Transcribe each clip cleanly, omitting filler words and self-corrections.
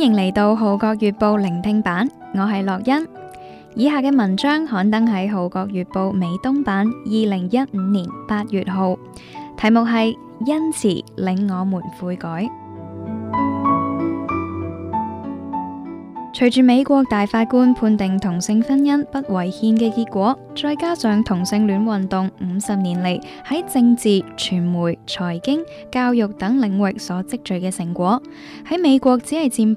迎嚟到《號角月報》聆聽版，我係樂欣。以下嘅文章刊登喺《號角月報》美東版2015年8月號，題目係恩慈領我們悔改。隨住美國大法官判定同性婚姻不違憲嘅結果，再加上同性戀運動50年嚟喺政治、傳媒、財經、教育等領域所積聚嘅成果，喺美國只係佔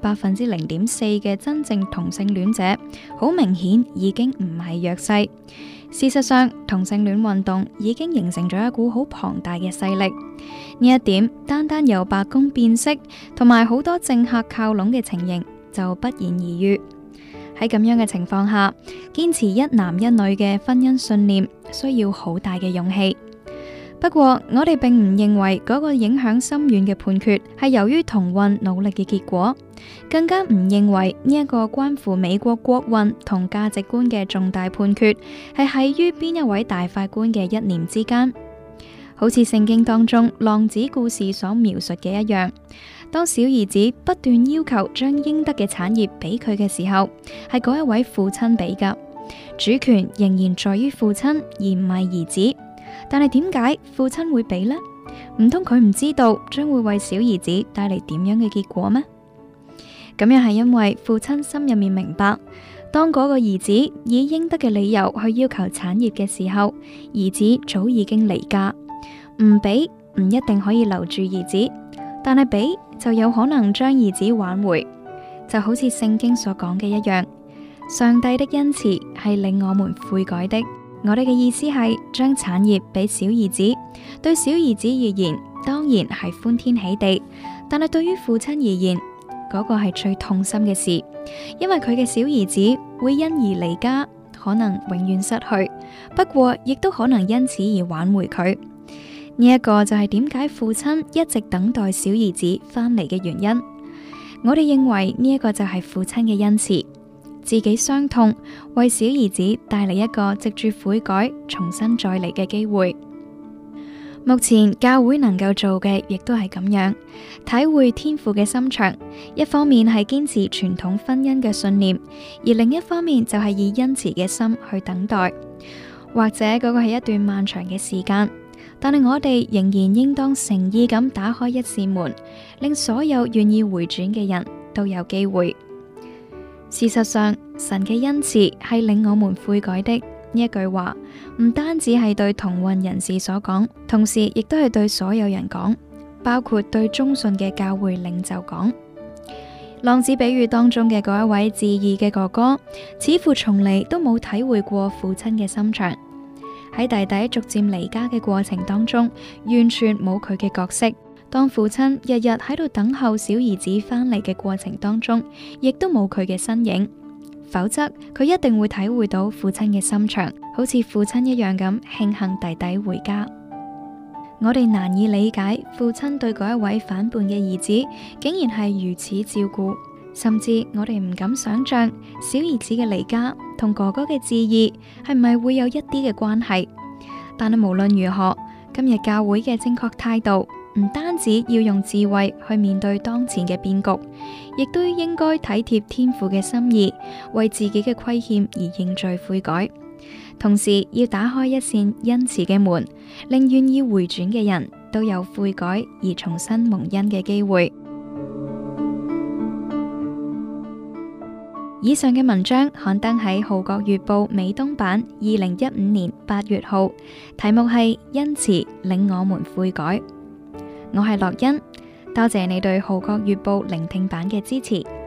0.4%嘅真正同性戀者，好明顯已經唔係弱勢。事實上，同性戀運動已經形成咗一股好龐大嘅勢力。呢一點，單由白宮變色同埋好多政客靠攏嘅情形，就不言而喻。喺咁樣嘅情況下，堅持一男一女嘅婚姻信念需要好大嘅勇氣。不過，我哋並唔認為嗰個影響深遠嘅判決係由於同運努力嘅結果，更加唔認為呢一個關乎美國國運同價值觀嘅重大判決係喺於邊一位大法官嘅一念之間。好似聖經當中浪子故事所描述嘅一樣，當小兒子不斷要求將應得嘅產業俾佢嘅時候，係嗰一位父親俾㗎，主權仍然在於父親而唔係兒子。但係點解父親會俾呢？唔通佢唔知道將會為小兒子帶嚟點樣嘅結果咩？咁樣係因為父親心入面明白，當嗰個兒子以應得嘅理由去要求產業嘅時候，兒子早已經離家。唔俾唔一定可以留住兒子，但係俾就有可能將兒子挽回。就好似聖經所講嘅一樣，上帝的恩慈係令我們悔改的。我哋嘅意思係將產業俾小兒子，對小兒子而言當然係歡天喜地，但係對於父親而言，嗰個係最痛心嘅事，因為佢嘅小兒子會因而離家，可能永遠失去，不過亦都可能因此而挽回佢。呢一個就係點解父親一直等待小兒子返嚟嘅原因。我哋認為呢一個就係父親嘅恩慈，自己傷痛，為小兒子帶嚟一個藉住悔改重新再嚟嘅機會。目前教會能夠做嘅亦都係咁樣，體會天父嘅心腸，一方面係堅持傳統婚姻嘅信念，而另一方面就係以恩慈嘅心去等待。或者嗰個係一段漫長嘅時間，但係我哋仍然應當誠意咁打開一扇門，令所有願意回轉嘅人都有機會。事實上，神嘅恩慈係令我們悔改的呢一句話，唔單止係對同運人士所講，同時亦都係對所有人講，包括對忠信嘅教會領袖講。浪子比喻當中嘅嗰一位自義嘅哥哥，似乎從嚟都冇體會過父親嘅心腸。喺弟弟逐漸離家嘅過程當中，完全冇佢嘅角色。當父親日日喺度等候小兒子返嚟嘅過程當中，亦都冇佢嘅身影。否則佢一定會體會到父親嘅心腸，好似父親一樣咁慶幸弟弟回家。我哋難以理解父親對嗰一位反叛嘅兒子，竟然係如此照顧。甚至我哋唔敢想象小兒子嘅離家同哥哥嘅志義係咪會有一啲嘅關係。但係無論如何，今日教會嘅正確態度唔單止要用智慧去面對當前嘅變局，亦都應該體貼天父嘅心意，為自己嘅虧欠而認罪悔改，同時要打開一扇恩慈嘅門，令願意回轉嘅人都有悔改而重新蒙恩嘅機會。以上嘅文章刊登喺《號角月報》美東版2015年8月號，題目係恩慈領我們悔改。我係樂欣，多謝你對《號角月報》聆聽版嘅支持。